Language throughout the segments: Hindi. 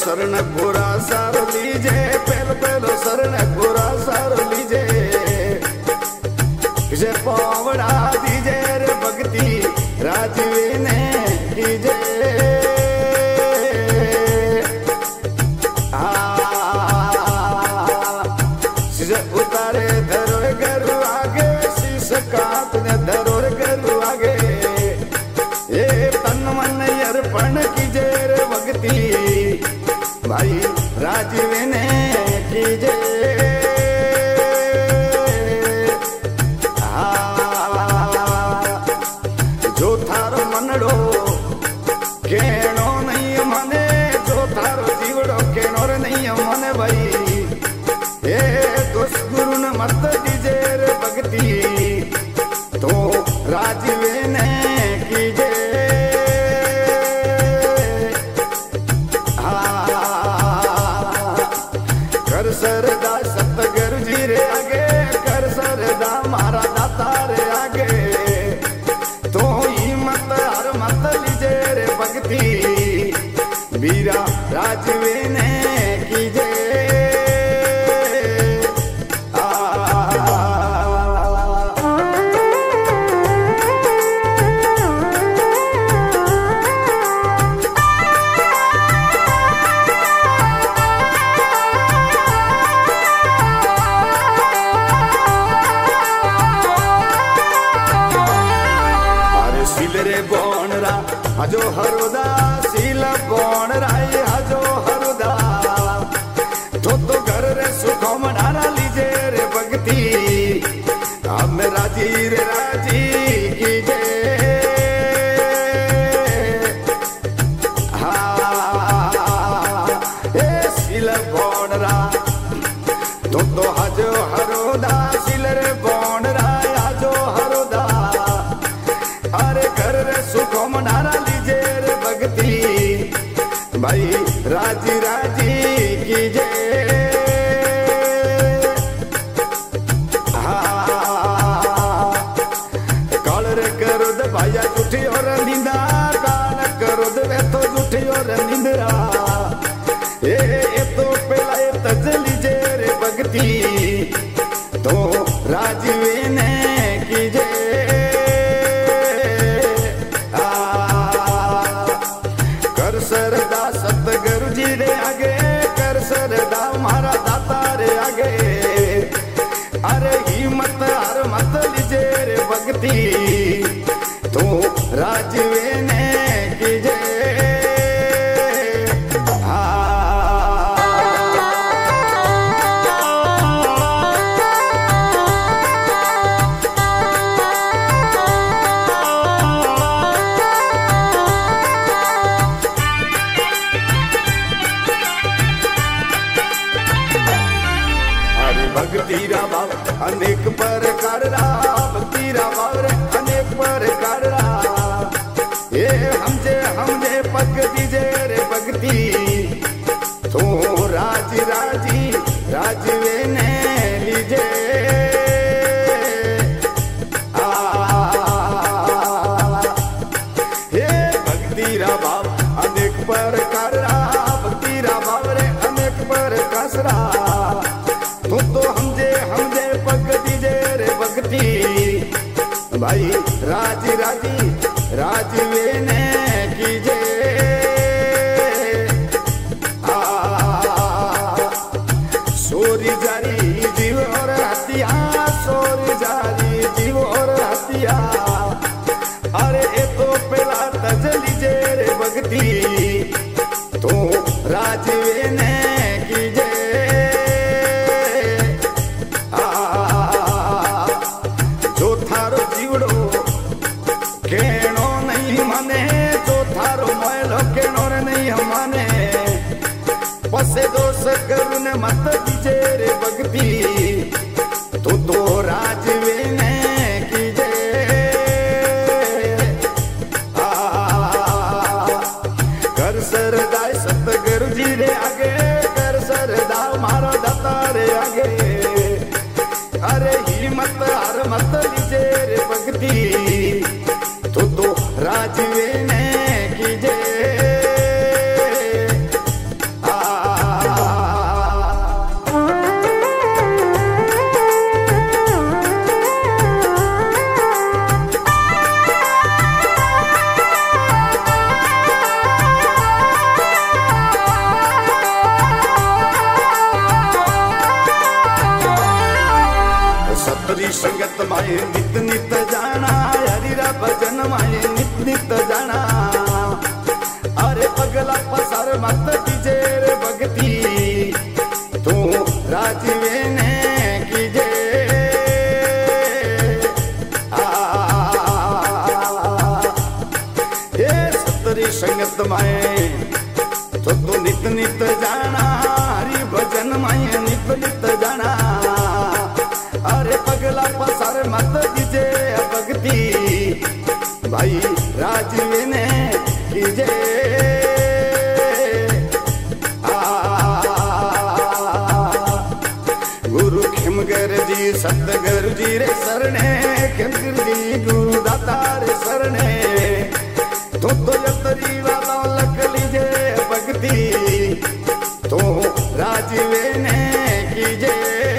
शरण गोरा सारो लीजे, पहलो शरण गोरा सारो लीजे। जे पावड़ा दीजे रे भक्ति राजवे ने कीजे। उतारे धरो गरु आगे, शीश कात ने धरो गरु आगे। ये तन मन अर्पण कीजे रे भक्ति भाई राजवे ने कीजे। जो थारो मनड़ो केनो नहीं मने, जो थारो जीवड़ो केनो रे नहीं मने भाई। ये दुष्गुरु ने मत दीजे रे भक्ति तो राजवे ने कीजे। कर सरदा सतगुरु जी रे आगे, कर सरदा मारा दाता रे आगे। तो हिम्मत हर मत लीजे रे भक्ति वीरा राजवे ने कीजे। हजो हरुदा सील बोण राई हजो हरुदा। तो घर रे सुखो मनारा लीजे रे भक्ति हम राजी रे राजी कीजे। ए सील बोण रा तो हजो हरुदा सील रे बोण राय हजो हरुदा। अरे घर रे सुखो मनारा भाई राजी राजी कीजे। काल रे करो दे भाइया झूठी और निंदा, काल करो दे वे तो झूठी और निंदरा। ये तो पहला ये तज लीजे रे भक्ति तो राजवे ने कीजे। सरदा सतगुरु जी रे आगे, कर सरदा मारा दाता रे आगे। अरे हिम्मत हर मत लीजे रे भक्ति तो राजवे ने कीजे। भक्तिरा भाव अनेक प्रकार रा, भक्तिरा भाव रे अनेक प्रकार रा। ये हमजे पग दीजे रे भक्ति तो राज राजी राजवे ने लीजे। ये भक्तिरा भाव अनेक प्रकार रा, भक्तिरा भाव रे अनेक प्रकार रा। तो हमजे पग दीजे रे भक्ति भाई राजी राजी राजवे ने कीजे। सोरी जारी जीव और हतिया, सोरी जारी जीव और हतिया। अरे ये तो पहला तज लीजे रे भक्ति तो राजवे ने कीजे। केनो नहीं माने तो थारो मोयलो केनो रे नहीं माने। पसे दोष करू ने मत दीजे रे भक्ति तो राजवे ने कीजे। कर सरदा सतगुरु जी रे आगे, कर सरदा मारो दाता रे आगे। अरे हिम्मत हर मत लीजे रे भक्ति तो राजवे ने कीजे। सतरी संगत माए नित नित जाना हरिरा भजन माए नित नित जाना अरे पगला पसार मत कीजे रे भक्ति तू राजीवे ने कीजे सतरी संगत माए तो नित नित जाना हरि भजन माए नित नित जाना अरे पगला पसार मत कीजे भक्ति भाई राजीवे ने कीजे गुरु खेमगर जी सतगुरु जी रे शरणे खेमगर जी गुरु दाता रे शरणे तो यतरी वाला लख लीजे भक्ति तो राजीवे ने कीजे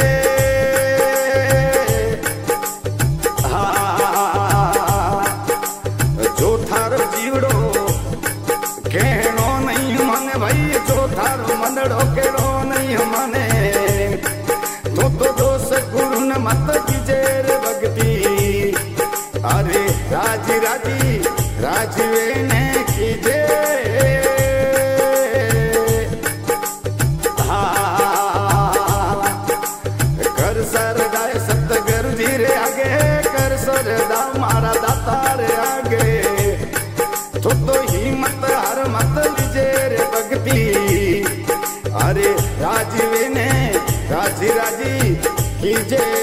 जो थारो जीवड़ो कहनो नहीं मने भाई जो थारो मनड़ो कहनो नहीं मने तो दोष गुरु न मत कीजे रे भक्ति अरे राजी राजी राजीवे ने कीजे कर सरदा सतगुरु जी रे आगे कर सरदा मारा दाता रे आगे तो हिम्मत हर मत लीजे रे भक्ति अरे राजीवे ने राजी राजी कीजे